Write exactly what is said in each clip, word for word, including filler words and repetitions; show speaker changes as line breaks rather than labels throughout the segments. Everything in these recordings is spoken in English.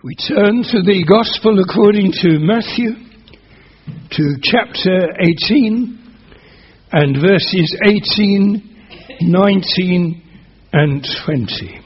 We turn to the Gospel according to Matthew, to chapter eighteen, and verses eighteen, nineteen, and twenty.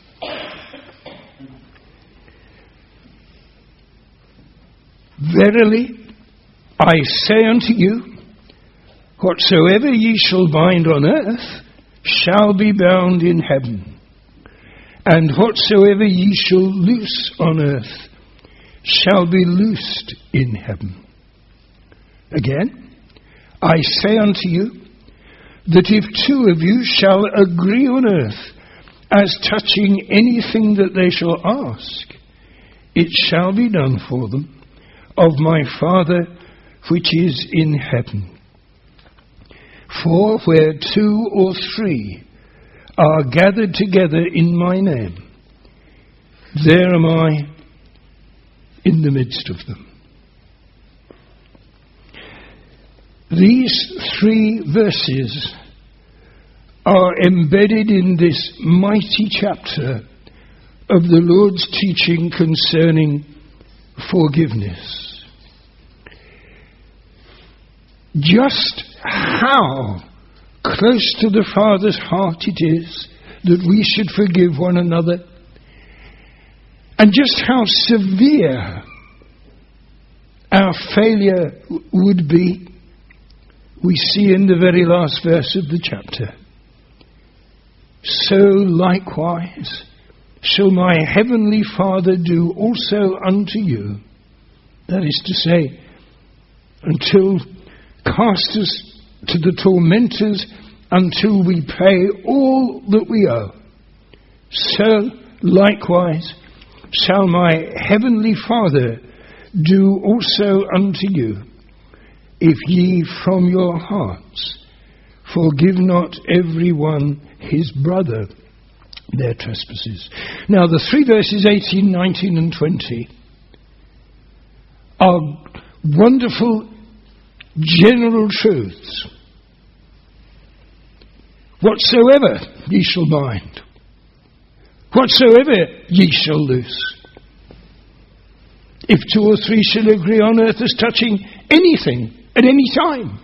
Verily, I say unto you, whatsoever ye shall bind on earth shall be bound in heaven. And whatsoever ye shall loose on earth shall be loosed in heaven. Again, I say unto you, that if two of you shall agree on earth as touching anything that they shall ask, it shall be done for them of my Father which is in heaven. For where two or three are gathered together in my name, there am I in the midst of them. These three verses are embedded in this mighty chapter of the Lord's teaching concerning forgiveness. Just how close to the Father's heart it is that we should forgive one another, and just how severe our failure would be, we see in the very last verse of the chapter. So likewise shall my heavenly Father do also unto you. That is to say, until cast us to the tormentors until we pay all that we owe. So likewise shall my heavenly Father do also unto you, if ye from your hearts forgive not every one his brother their trespasses. Now the three verses eighteen, nineteen and twenty are wonderful general truths. Whatsoever ye shall bind, whatsoever ye shall loose. If two or three shall agree on earth as touching anything at any time,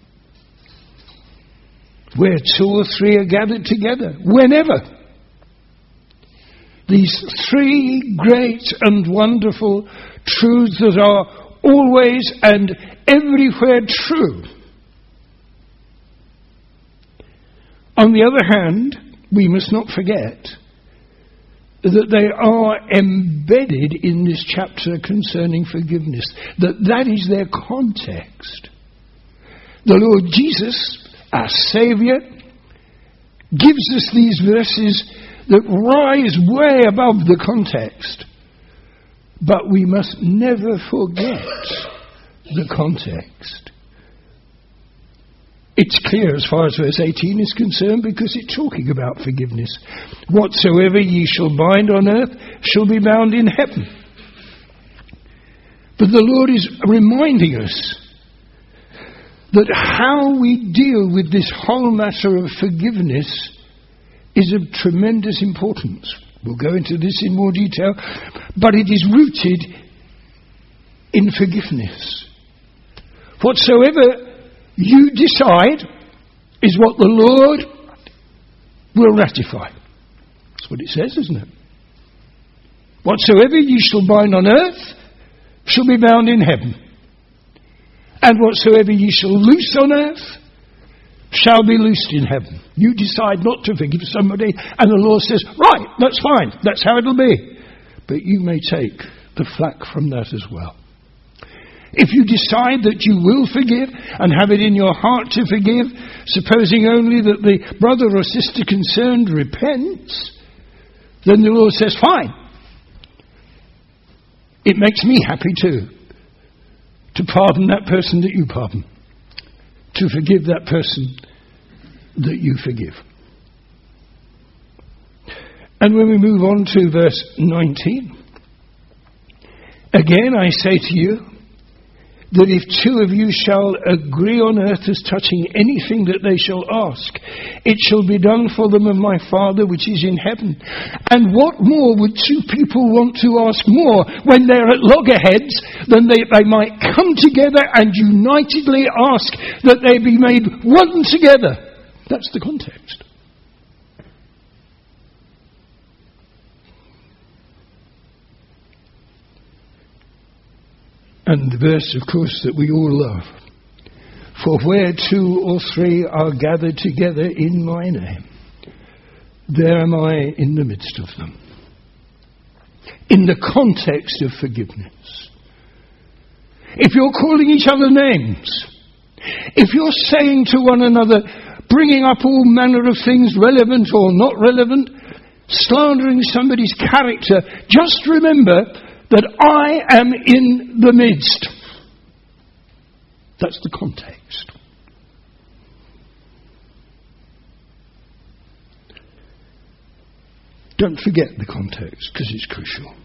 where two or three are gathered together, whenever. These three great and wonderful truths that are always and everywhere true. On the other hand, we must not forget that they are embedded in this chapter concerning forgiveness, that that is their context. The Lord Jesus, our Saviour, gives us these verses that rise way above the context. But we must never forget the context. It's clear as far as verse eighteen is concerned, because it's talking about forgiveness. Whatsoever ye shall bind on earth shall be bound in heaven. But the Lord is reminding us that how we deal with this whole matter of forgiveness is of tremendous importance. We'll go into this in more detail, but it is rooted in forgiveness. Whatsoever you decide is what the Lord will ratify. That's what it says, isn't it? Whatsoever you shall bind on earth shall be bound in heaven. And whatsoever ye shall loose on earth shall be loosed in heaven. You decide not to forgive somebody, and the Lord says, right, that's fine, that's how it'll be. But you may take the flack from that as well. If you decide that you will forgive and have it in your heart to forgive, supposing only that the brother or sister concerned repents, then the Lord says, fine. It makes me happy too, to pardon that person that you pardon, to forgive that person that you forgive. And when we move on to verse nineteen, again I say to you, that if two of you shall agree on earth as touching anything that they shall ask, it shall be done for them of my Father which is in heaven. And what more would two people want to ask more when they're at loggerheads than they, they might come together and unitedly ask that they be made one together? That's the context. And the verse, of course, that we all love. For where two or three are gathered together in my name, there am I in the midst of them. In the context of forgiveness. If you're calling each other names, if you're saying to one another, bringing up all manner of things relevant or not relevant, slandering somebody's character, just remember that I am in the midst. That's the context. Don't forget the context, because it's crucial.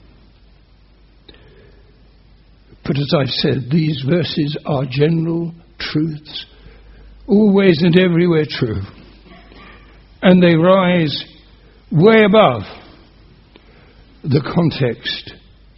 But as I've said, these verses are general truths, always and everywhere true. And they rise way above the context.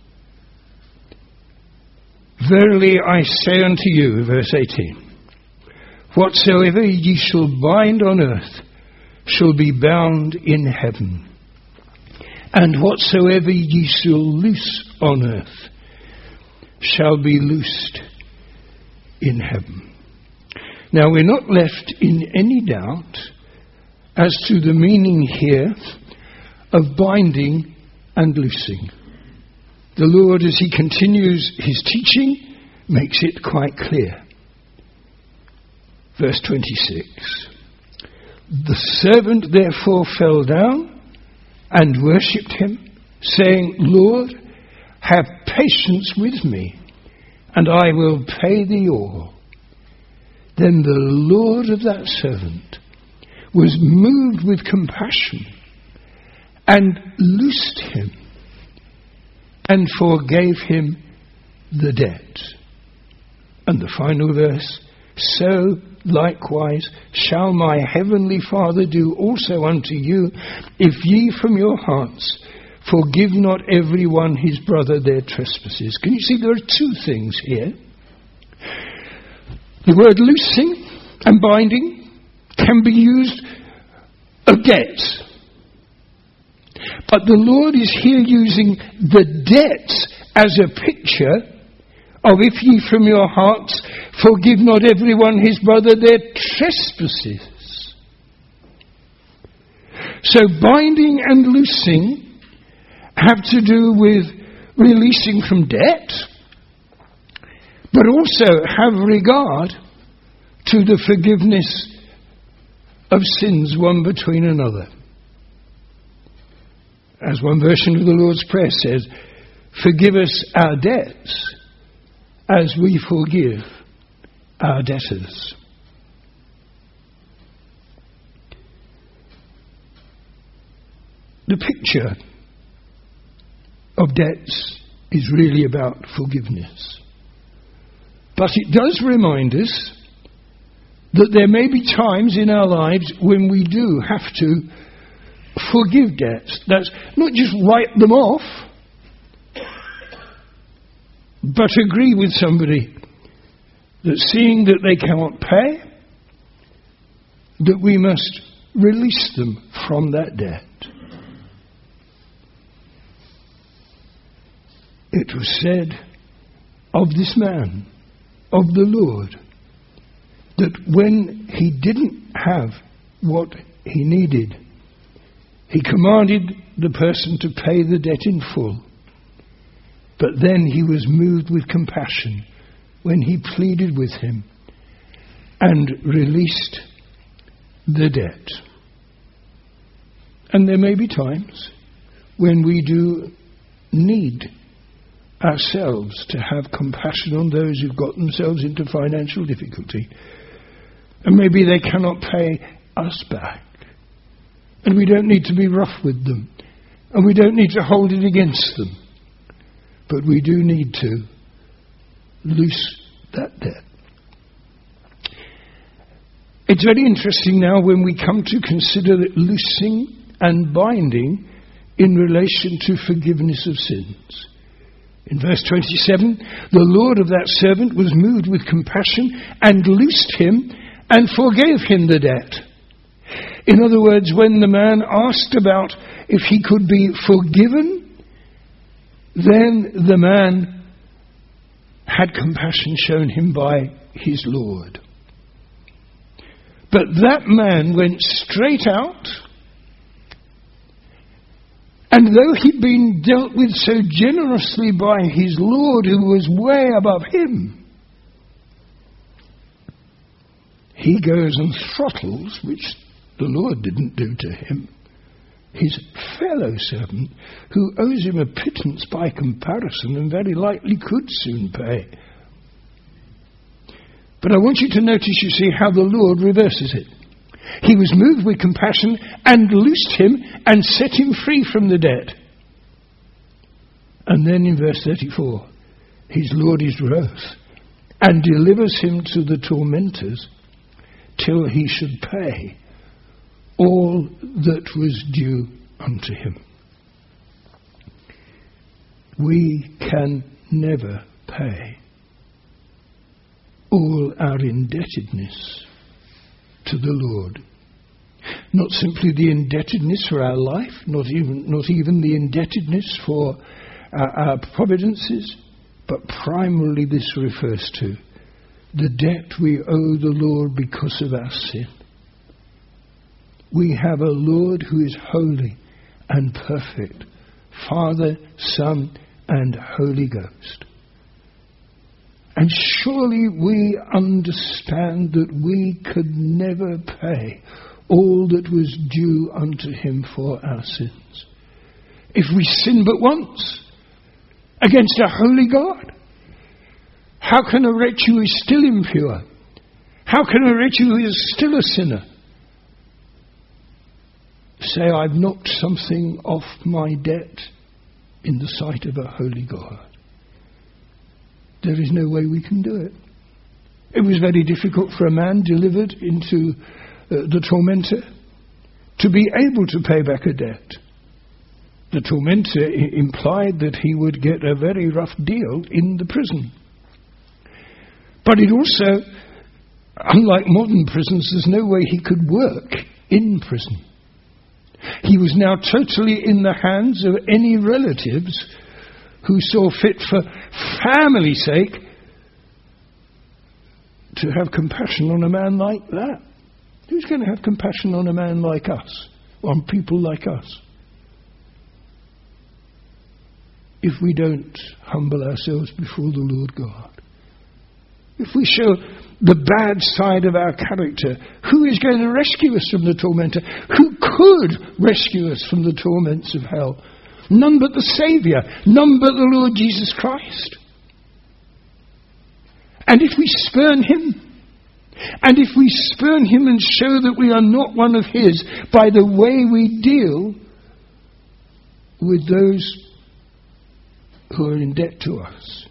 Verily I say unto you, verse eighteen, whatsoever ye shall bind on earth shall be bound in heaven, and whatsoever ye shall loose on earth shall be loosed in heaven. Now we're not left in any doubt as to the meaning here of binding and loosing. The Lord, as he continues his teaching, makes it quite clear. Verse twenty-six. The servant therefore fell down and worshipped him, saying, Lord, have patience with me, and I will pay thee all. Then the Lord of that servant was moved with compassion and loosed him, and forgave him the debt. And the final verse, so likewise shall my heavenly Father do also unto you, if ye from your hearts forgive not every one his brother their trespasses. Can you see there are two things here? The word loosing and binding can be used of debts. But the Lord is here using the debts as a picture of if ye from your hearts forgive not everyone his brother their trespasses. So binding and loosing have to do with releasing from debt, but also have regard to the forgiveness of sins one between another. As one version of the Lord's Prayer says, forgive us our debts as we forgive our debtors. The picture of debts is really about forgiveness. But it does remind us that there may be times in our lives when we do have to forgive debts. That's not just write them off, but agree with somebody that seeing that they cannot pay, that we must release them from that debt. It was said of this man, of the Lord, that when he didn't have what he needed, he commanded the person to pay the debt in full. But then he was moved with compassion when he pleaded with him and released the debt. And there may be times when we do need ourselves to have compassion on those who've got themselves into financial difficulty. And maybe they cannot pay us back. And we don't need to be rough with them. And we don't need to hold it against them. But we do need to loose that debt. It's very interesting now when we come to consider loosing and binding in relation to forgiveness of sins. In verse twenty-seven, the Lord of that servant was moved with compassion and loosed him and forgave him the debt. In other words, when the man asked about if he could be forgiven, then the man had compassion shown him by his Lord. But that man went straight out, and though he'd been dealt with so generously by his Lord, who was way above him, he goes and throttles, which the Lord didn't do to him, his fellow servant, who owes him a pittance by comparison and very likely could soon pay. But I want you to notice, you see, how the Lord reverses it. He was moved with compassion and loosed him and set him free from the debt. And then in verse thirty-four, his Lord is wroth and delivers him to the tormentors till he should pay all that was due unto him. We can never pay all our indebtedness to the Lord. Not simply the indebtedness for our life, not even, not even the indebtedness for our, our providences, but primarily this refers to the debt we owe the Lord because of our sin. We have a Lord who is holy and perfect, Father, Son, and Holy Ghost. And surely we understand that we could never pay all that was due unto him for our sins. If we sin but once against a holy God, how can a wretch who is still impure, how can a wretch who is still a sinner, say, I've knocked something off my debt in the sight of a holy God? There is no way we can do it. It was very difficult for a man delivered into uh, the tormentor to be able to pay back a debt. The tormentor I- implied that he would get a very rough deal in the prison. But it also, unlike modern prisons, there's no way he could work in prison. He was now totally in the hands of any relatives who saw fit for family's sake to have compassion on a man like that. Who's going to have compassion on a man like us, on people like us, if we don't humble ourselves before the Lord God? If we show the bad side of our character, who is going to rescue us from the tormentor? Who could rescue us from the torments of hell? None but the Saviour, none but the Lord Jesus Christ. And if we spurn him, and if we spurn him and show that we are not one of his by the way we deal with those who are in debt to us,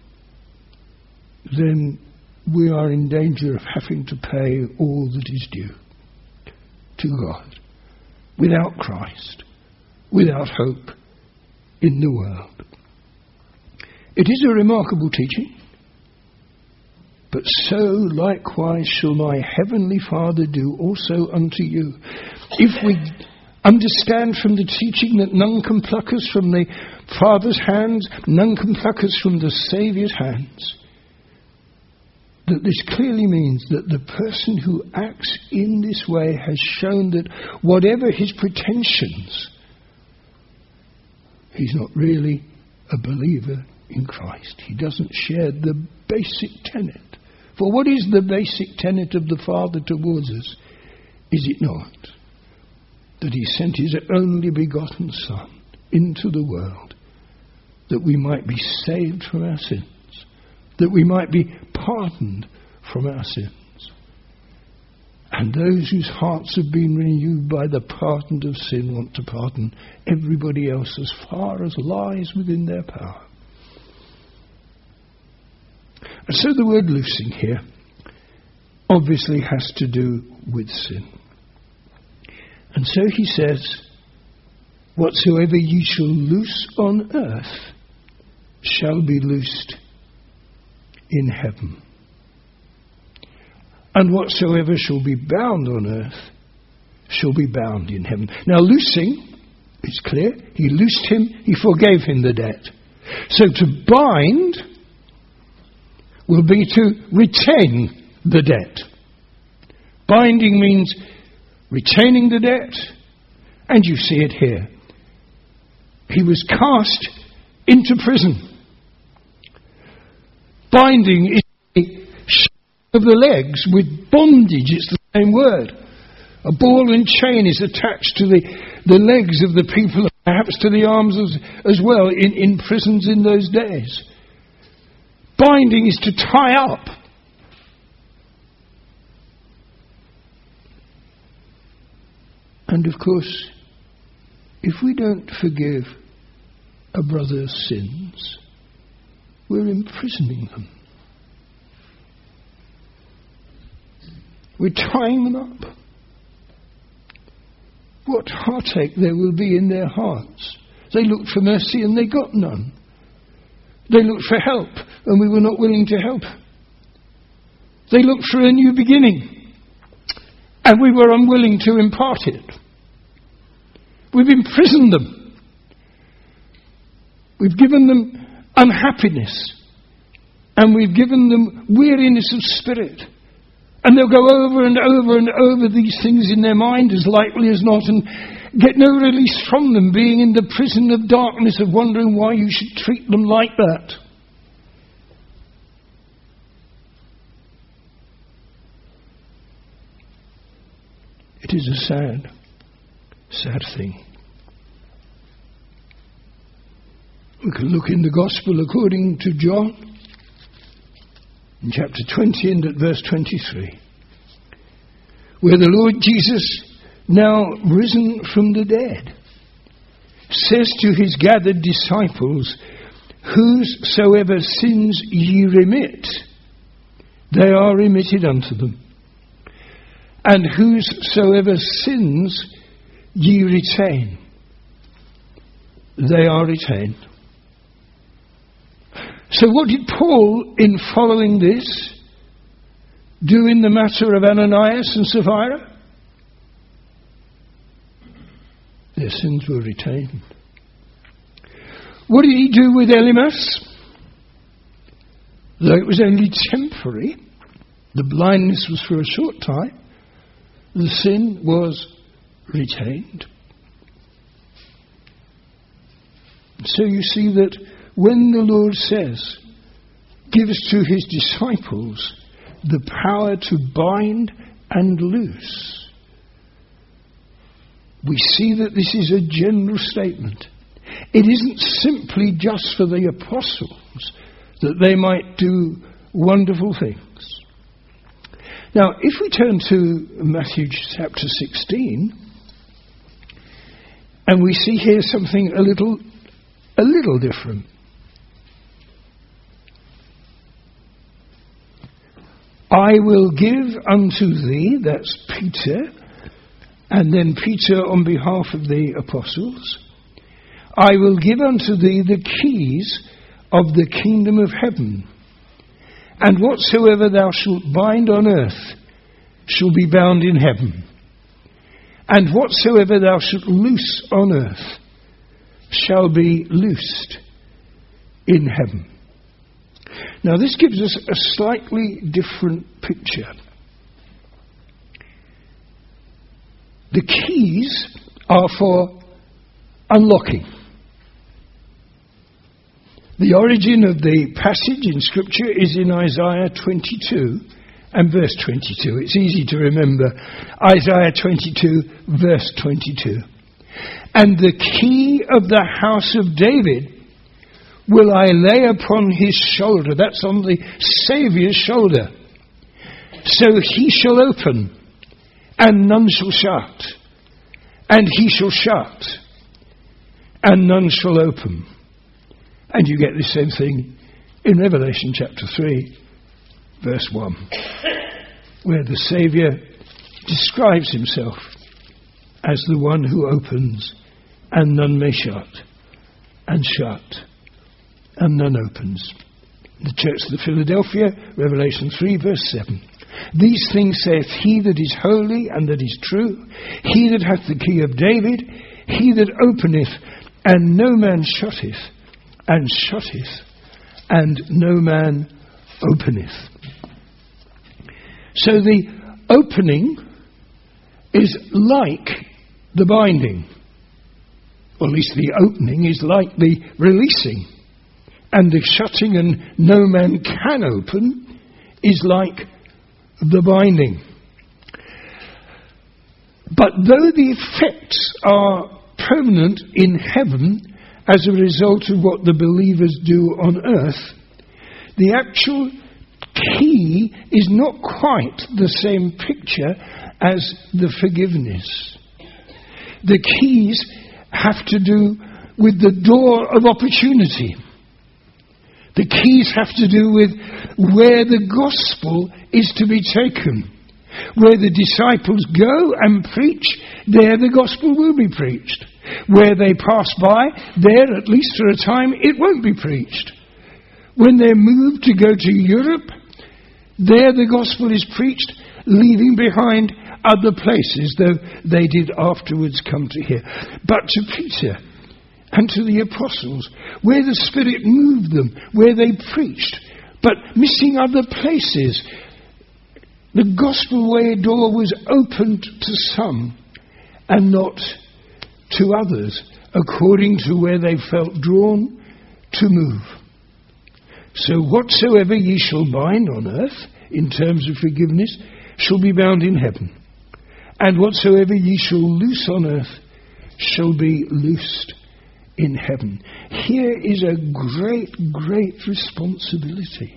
then we are in danger of having to pay all that is due to God, without Christ, without hope in the world. It is a remarkable teaching, but so likewise shall my heavenly Father do also unto you. If we understand from the teaching that none can pluck us from the Father's hands, none can pluck us from the Saviour's hands, that this clearly means that the person who acts in this way has shown that whatever his pretensions, he's not really a believer in Christ. He doesn't share the basic tenet. For what is the basic tenet of the Father towards us? Is it not that he sent his only begotten Son into the world that we might be saved from our sins, that we might be pardoned from our sins? And those whose hearts have been renewed by the pardon of sin want to pardon everybody else as far as lies within their power. And so the word loosing here obviously has to do with sin. And so he says, whatsoever ye shall loose on earth shall be loosed in heaven. And whatsoever shall be bound on earth shall be bound in heaven. Now loosing is clear. He loosed him, he forgave him the debt. So to bind will be to retain the debt. Binding means retaining the debt, and you see it here. He was cast into prison. Binding is the of the legs with bondage. It's the same word. A ball and chain is attached to the, the legs of the people, perhaps to the arms as, as well, in, in prisons in those days. Binding is to tie up. And of course, if we don't forgive a brother's sins, we're imprisoning them. We're tying them up. What heartache there will be in their hearts. They looked for mercy and they got none. They looked for help and we were not willing to help. They looked for a new beginning and we were unwilling to impart it. We've imprisoned them. We've given them unhappiness and we've given them weariness of spirit. And they'll go over and over and over these things in their mind as likely as not and get no release from them, being in the prison of darkness of wondering why you should treat them like that. It is a sad, sad thing. We can look in the Gospel according to John, in chapter twenty and at verse twenty-three, where the Lord Jesus, now risen from the dead, says to his gathered disciples, whosoever sins ye remit, they are remitted unto them. And whosoever sins ye retain, they are retained. So what did Paul, in following this, do in the matter of Ananias and Sapphira? Their sins were retained. What did he do with Elymas? Though it was only temporary, the blindness was for a short time, the sin was retained. So you see that when the Lord says, gives to his disciples the power to bind and loose, we see that this is a general statement. It isn't simply just for the apostles that they might do wonderful things. Now, if we turn to Matthew chapter sixteen, and we see here something a little, a little different. I will give unto thee, that's Peter, and then Peter on behalf of the apostles, I will give unto thee the keys of the kingdom of heaven. And whatsoever thou shalt bind on earth shall be bound in heaven. And whatsoever thou shalt loose on earth shall be loosed in heaven. Now this gives us a slightly different picture. The keys are for unlocking. The origin of the passage in Scripture is in Isaiah twenty-two and verse twenty-two. It's easy to remember. Isaiah twenty-two, verse twenty-two. And the key of the house of David will I lay upon his shoulder. That's on the Saviour's shoulder. So he shall open, and none shall shut. And he shall shut, and none shall open. And you get the same thing in Revelation chapter three, verse one, where the Saviour describes himself as the one who opens and none may shut, and shut and none opens. The church of the Philadelphia, Revelation three, verse seven. These things saith he that is holy and that is true, he that hath the key of David, he that openeth and no man shutteth, and shutteth and no man openeth. So the opening is like the binding, or at least the opening is like the releasing, and the shutting and no man can open is like the binding. But though the effects are permanent in heaven as a result of what the believers do on earth, the actual key is not quite the same picture as the forgiveness. The keys have to do with the door of opportunity. The keys have to do with where the gospel is to be taken. Where the disciples go and preach, there the gospel will be preached. Where they pass by, there, at least for a time, it won't be preached. When they're moved to go to Europe, there the gospel is preached, leaving behind other places, though they did afterwards come to here. But to Peter and to the apostles, where the Spirit moved them, where they preached, but missing other places, the gospel way door was opened to some and not to others, according to where they felt drawn to move. So whatsoever ye shall bind on earth, in terms of forgiveness, shall be bound in heaven. And whatsoever ye shall loose on earth shall be loosed in heaven. Here is a great, great responsibility.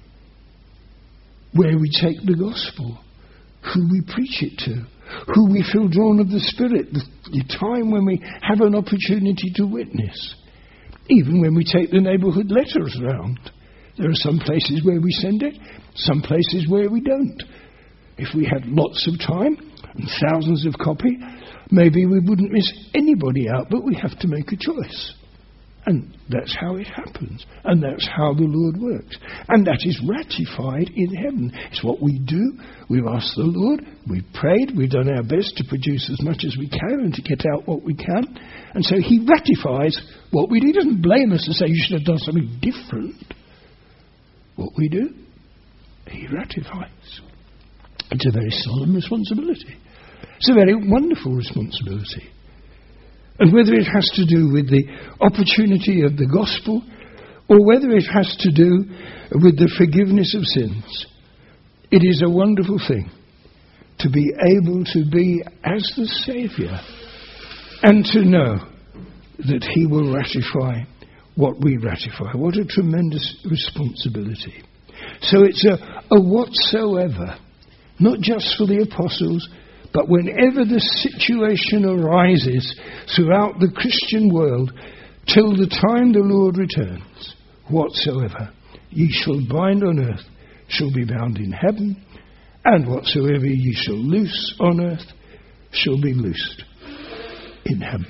Where we take the gospel, who we preach it to, who we feel drawn of the Spirit, the, the time when we have an opportunity to witness. Even when we take the neighbourhood letters round. There are some places where we send it, some places where we don't. If we had lots of time and thousands of copy, maybe we wouldn't miss anybody out, but we have to make a choice. And that's how it happens. And that's how the Lord works. And that is ratified in heaven. It's what we do. We've asked the Lord. We've prayed. We've done our best to produce as much as we can and to get out what we can. And so he ratifies what we do. He doesn't blame us and say, you should have done something different. What we do, he ratifies. It's a very solemn responsibility. It's a very wonderful responsibility. And whether it has to do with the opportunity of the gospel, or whether it has to do with the forgiveness of sins, it is a wonderful thing to be able to be as the Saviour and to know that he will ratify what we ratify. What a tremendous responsibility. So it's a, a whatsoever, not just for the apostles, but whenever the situation arises throughout the Christian world, till the time the Lord returns, whatsoever ye shall bind on earth shall be bound in heaven, and whatsoever ye shall loose on earth shall be loosed in heaven.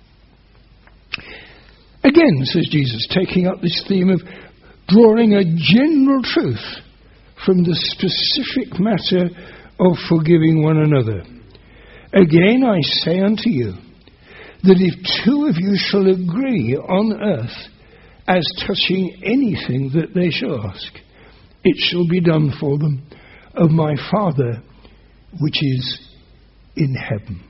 Again, says Jesus, taking up this theme of drawing a general truth from the specific matter of forgiving one another. Again I say unto you, that if two of you shall agree on earth as touching anything that they shall ask, it shall be done for them of my Father which is in heaven.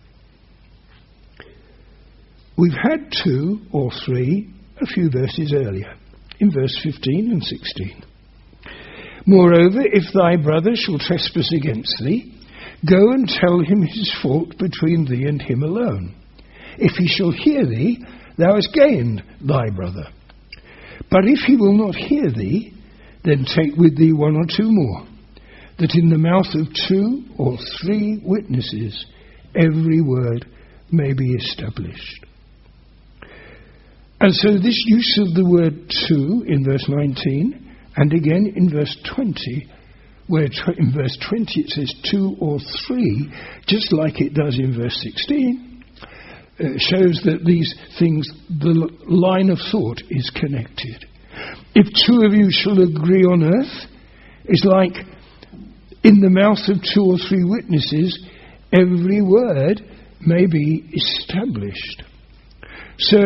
We've had two or three a few verses earlier, in verse fifteen and sixteen. Moreover, if thy brother shall trespass against thee, go and tell him his fault between thee and him alone. If he shall hear thee, thou hast gained thy brother. But if he will not hear thee, then take with thee one or two more, that in the mouth of two or three witnesses every word may be established. And so this use of the word two in verse nineteen And again in verse twenty, where tw- in verse twenty it says two or three, just like it does in verse sixteen, uh, shows that these things, the l- line of thought is connected. If two of you shall agree on earth, it's like in the mouth of two or three witnesses, every word may be established. So,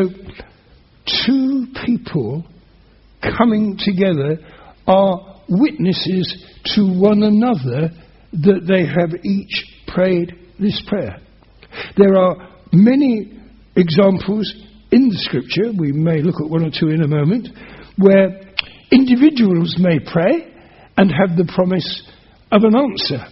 two people coming together are witnesses to one another that they have each prayed this prayer. There are many examples in the scripture, we may look at one or two in a moment, where individuals may pray and have the promise of an answer.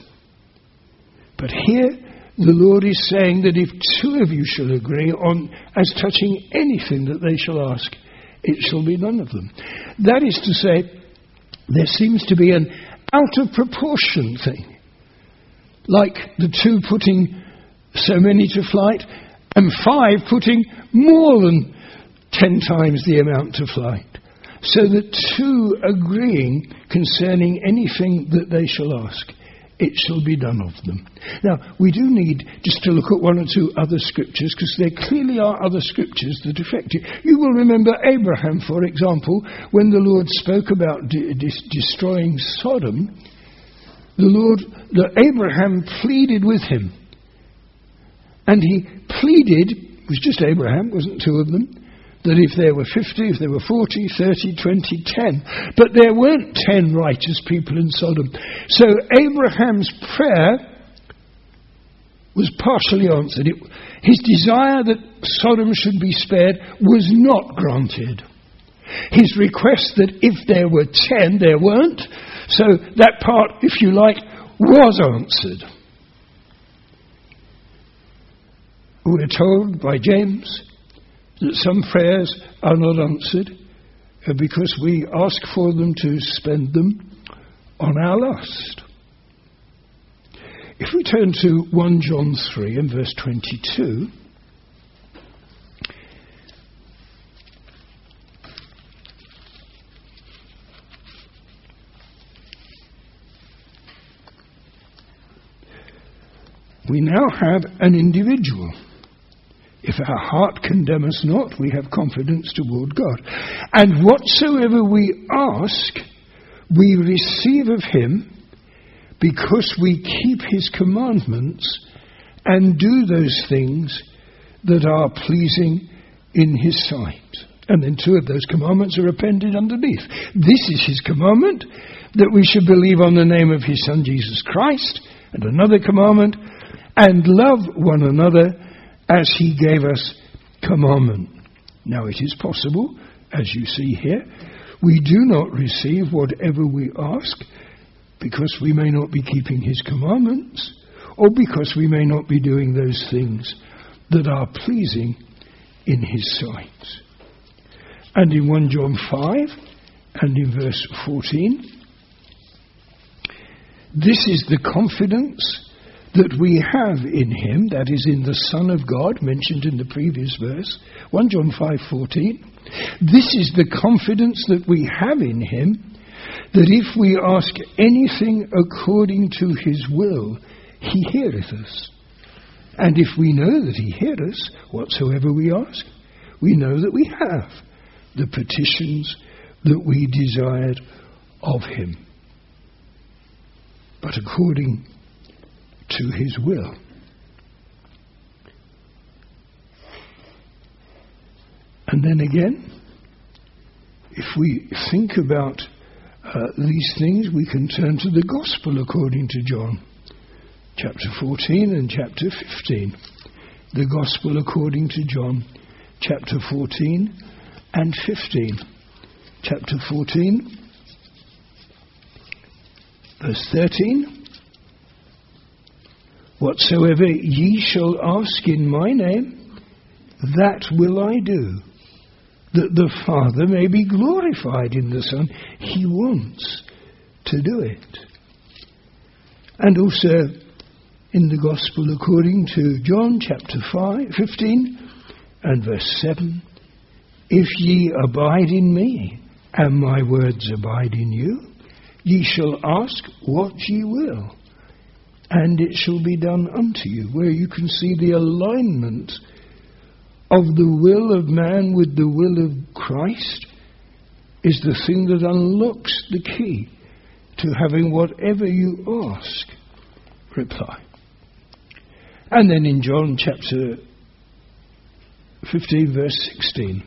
But here the Lord is saying that if two of you shall agree on as touching anything that they shall ask, it shall be none of them. That is to say, there seems to be an out of proportion thing. Like the two putting so many to flight and five putting more than ten times the amount to flight. So that two agreeing concerning anything that they shall ask, it shall be done of them. Now, we do need just to look at one or two other scriptures, because there clearly are other scriptures that affect you. You will remember Abraham, for example, when the Lord spoke about de- de- destroying Sodom, the Lord, that Abraham pleaded with him. And he pleaded, it was just Abraham, wasn't two of them, that if there were fifty, if there were forty, thirty, twenty, ten. But there weren't ten righteous people in Sodom. So Abraham's prayer was partially answered. It, his desire that Sodom should be spared was not granted. His request that if there were ten, there weren't. So that part, if you like, was answered. We're told by James that some prayers are not answered because we ask for them to spend them on our lust. If we turn to First John three and verse twenty-two, we now have an individual. If our heart condemn us not, we have confidence toward God. And whatsoever we ask, we receive of him, because we keep his commandments and do those things that are pleasing in his sight. And then two of those commandments are appended underneath. This is his commandment, that we should believe on the name of his Son Jesus Christ, and another commandment, and love one another as he gave us commandment. Now it is possible, as you see here, we do not receive whatever we ask because we may not be keeping his commandments, or because we may not be doing those things that are pleasing in his sight. And in First John five and in verse fourteen, this is the confidence that we have in him, that is in the Son of God, mentioned in the previous verse, First John five fourteen. This is the confidence that we have in him, that if we ask anything according to his will, he heareth us. And if we know that he heareth us, whatsoever we ask, we know that we have the petitions that we desired of him. But according to his will. And then again, if we think about uh, these things, we can turn to the Gospel according to John, chapter fourteen and chapter fifteen. The Gospel according to John, chapter fourteen and fifteen. Chapter fourteen, verse thirteen. Whatsoever ye shall ask in my name, that will I do, that the Father may be glorified in the Son. He wants to do it. And also in the Gospel according to John chapter five, fifteen and verse seven, if ye abide in me and my words abide in you, ye shall ask what ye will, and it shall be done unto you. Where you can see the alignment of the will of man with the will of Christ is the thing that unlocks the key to having whatever you ask reply. And then in John chapter fifteen verse sixteen,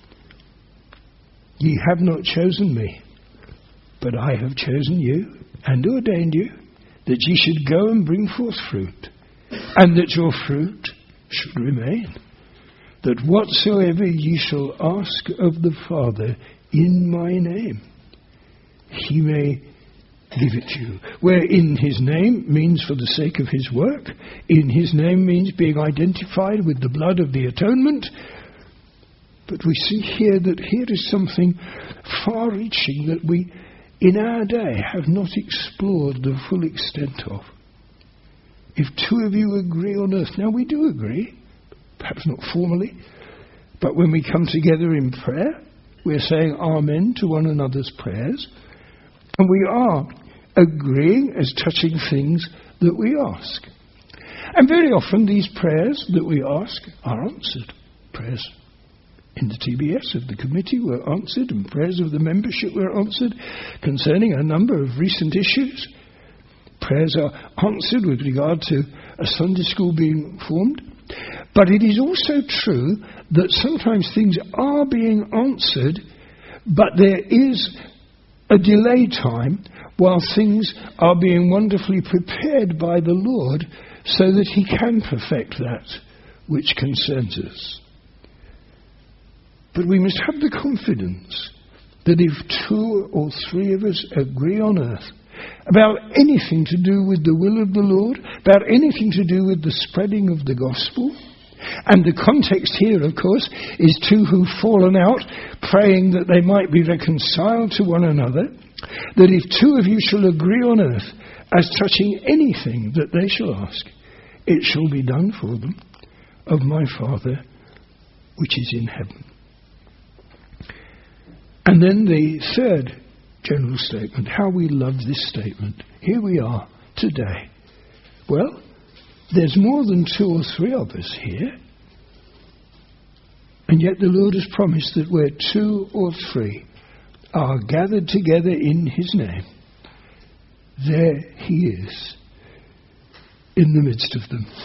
ye have not chosen me, but I have chosen you and ordained you that ye should go and bring forth fruit, and that your fruit should remain, that whatsoever ye shall ask of the Father in my name, he may give it to you. Where in his name means for the sake of his work, in his name means being identified with the blood of the atonement. But we see here that here is something far-reaching that we, in our day, have not explored the full extent of. If two of you agree on earth, now we do agree, perhaps not formally, but when we come together in prayer, we're saying amen to one another's prayers, and we are agreeing as touching things that we ask. And very often these prayers that we ask are answered. Prayers in the T B S of the committee were answered, and prayers of the membership were answered concerning a number of recent issues. Prayers are answered with regard to a Sunday school being formed. But it is also true that sometimes things are being answered, but there is a delay time while things are being wonderfully prepared by the Lord so that he can perfect that which concerns us. But we must have the confidence that if two or three of us agree on earth about anything to do with the will of the Lord, about anything to do with the spreading of the gospel, and the context here, of course, is two who've fallen out, praying that they might be reconciled to one another, that if two of you shall agree on earth as touching anything that they shall ask, it shall be done for them of my Father which is in heaven. And then the third general statement, how we love this statement. Here we are today. Well, there's more than two or three of us here, and yet the Lord has promised that where two or three are gathered together in his name, there he is in the midst of them.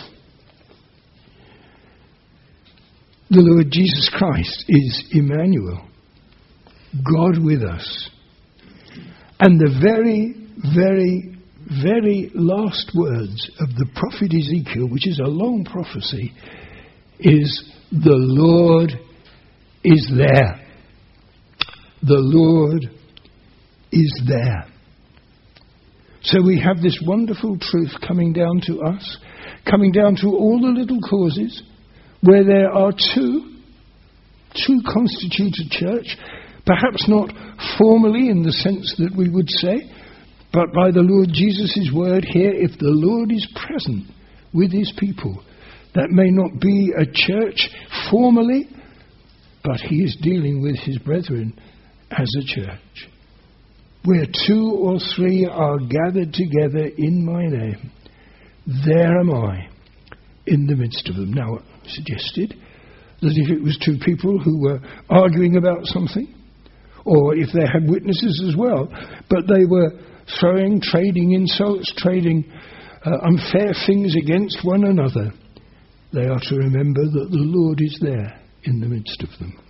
The Lord Jesus Christ is Emmanuel, God with us. And the very, very, very last words of the prophet Ezekiel, which is a long prophecy, is the Lord is there. The Lord is there. So we have this wonderful truth coming down to us, coming down to all the little causes where there are two, two constituted church, perhaps not formally in the sense that we would say, but by the Lord Jesus' word here, if the Lord is present with his people, that may not be a church formally, but he is dealing with his brethren as a church. Where two or three are gathered together in my name, there am I in the midst of them. Now, I suggested that if it was two people who were arguing about something, or if they had witnesses as well, but they were throwing, trading insults, trading uh, unfair things against one another, they are to remember that the Lord is there in the midst of them.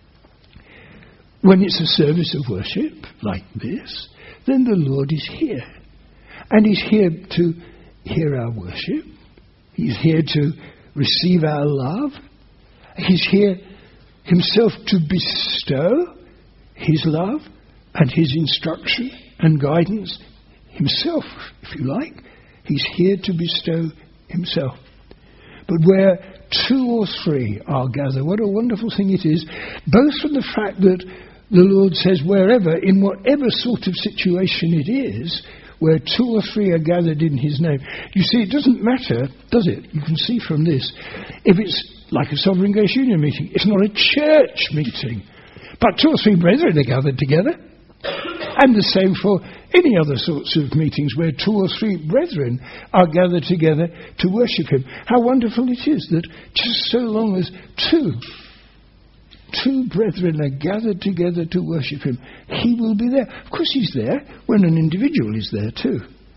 When it's a service of worship like this, then the Lord is here. And he's here to hear our worship. He's here to receive our love. He's here himself to bestow his love and his instruction and guidance himself, if you like. He's here to bestow himself. But where two or three are gathered, what a wonderful thing it is, both from the fact that the Lord says wherever, in whatever sort of situation it is, where two or three are gathered in his name. You see, it doesn't matter, does it? You can see from this. If it's like a Sovereign Grace Union meeting, it's not a church meeting. But two or three brethren are gathered together. And the same for any other sorts of meetings where two or three brethren are gathered together to worship him. How wonderful it is that just so long as two, two brethren are gathered together to worship him, he will be there. Of course he's there when an individual is there too.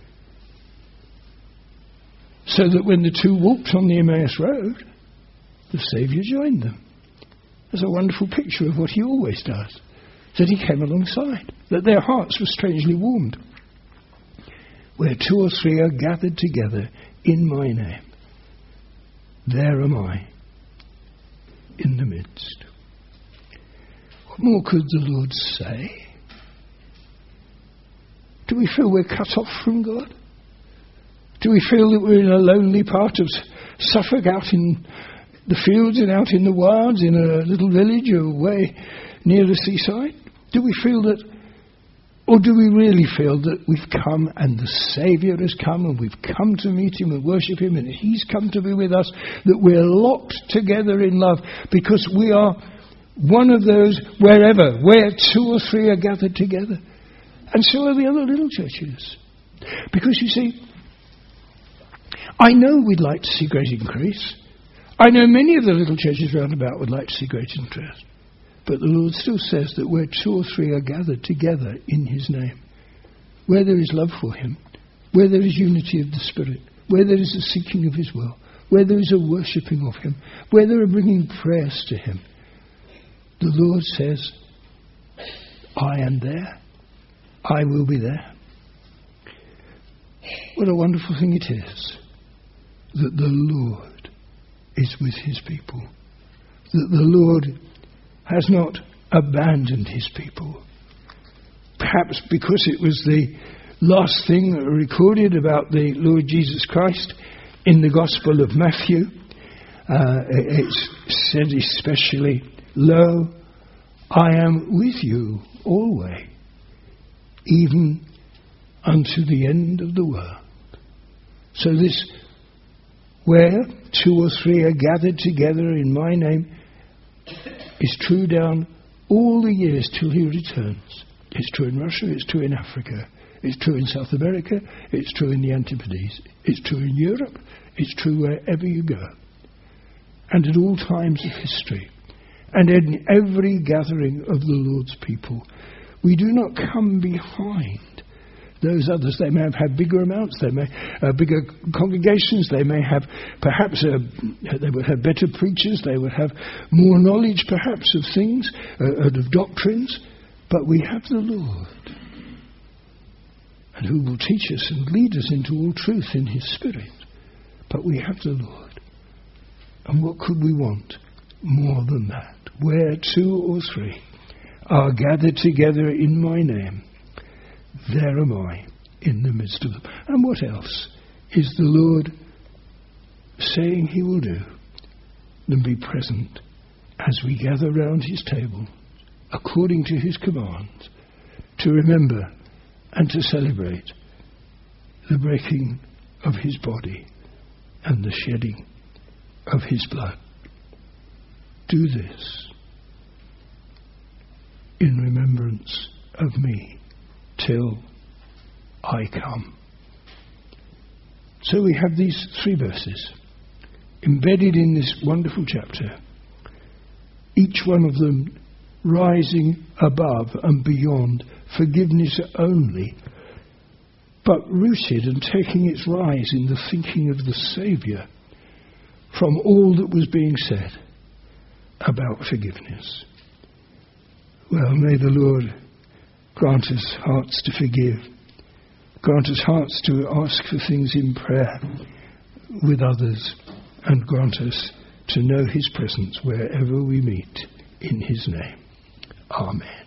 So that when the two walked on the Emmaus Road, the Saviour joined them. There's a wonderful picture of what he always does. That he came alongside, that their hearts were strangely warmed. Where two or three are gathered together in my name, there am I in the midst. What more could the Lord say? Do we feel we're cut off from God? Do we feel that we're in a lonely part of Suffolk, out in the fields and out in the wilds, in a little village away near the seaside? Do we feel that, or do we really feel that we've come and the Saviour has come and we've come to meet him and worship him and he's come to be with us, that we're locked together in love because we are one of those wherever, where two or three are gathered together. And so are the other little churches. Because you see, I know we'd like to see great increase. I know many of the little churches round about would like to see great interest. But the Lord still says that where two or three are gathered together in his name, where there is love for him, where there is unity of the Spirit, where there is a seeking of his will, where there is a worshipping of him, where there are bringing prayers to him, the Lord says, I am there. I will be there. What a wonderful thing it is that the Lord is with his people, that the Lord has not abandoned his people. Perhaps because it was the last thing recorded about the Lord Jesus Christ in the Gospel of Matthew. Uh, it's said especially, Lo, I am with you always, even unto the end of the world. So this, where two or three are gathered together in my name, is true down all the years till he returns. It's true in Russia, it's true in Africa, it's true in South America, it's true in the Antipodes, it's true in Europe, it's true wherever you go. And at all times of history, and in every gathering of the Lord's people, we do not come behind those others. They may have had bigger amounts, they may uh, bigger congregations, they may have perhaps uh, they would have better preachers, they would have more knowledge perhaps of things uh, and of doctrines, but we have the Lord, and who will teach us and lead us into all truth in his Spirit. But we have the Lord, and what could we want more than that? Where two or three are gathered together in my name, there am I in the midst of them. And what else is the Lord saying he will do than be present as we gather round his table, according to his commands, to remember and to celebrate the breaking of his body and the shedding of his blood. Do this in remembrance of me till I come. So we have these three verses embedded in this wonderful chapter, each one of them rising above and beyond forgiveness only, but rooted and taking its rise in the thinking of the Saviour from all that was being said about forgiveness. Well, may the Lord grant us hearts to forgive, grant us hearts to ask for things in prayer with others, and grant us to know his presence wherever we meet in his name. Amen.